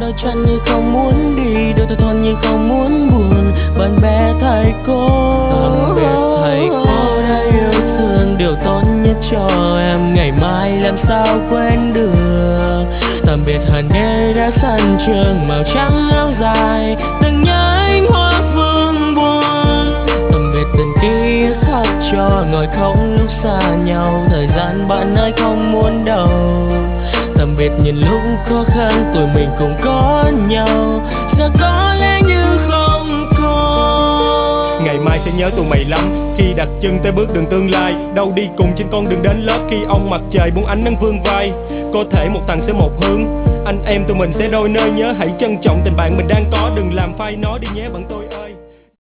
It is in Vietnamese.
đôi chân như không muốn đi, đôi tay thon như không muốn buồn. Bạn bè thầy cô, tạm biệt thầy cô đã yêu thương điều tốt nhất cho em. Ngày mai làm sao quên được. Tạm biệt hẳn đê đã sân trường màu trắng áo dài, từng nhớ anh hoa phương buồn. Tạm biệt từng ký ức khắc cho ngồi khóc lúc xa nhau, thời gian bạn ơi không muốn đâu. Tạm biệt những lúc khó khăn tụi mình cùng có nhau, giờ có lẽ như không có. Ngày mai sẽ nhớ tụi mày lắm khi đặt chân tới bước đường tương lai. Đâu đi cùng trên con đường đến lớp khi ông mặt trời muốn ánh nắng vương vai. Có thể một thằng sẽ một hướng, anh em tụi mình sẽ đôi nơi nhớ. Hãy trân trọng tình bạn mình đang có, đừng làm phai nó đi nhé bạn tôi ơi.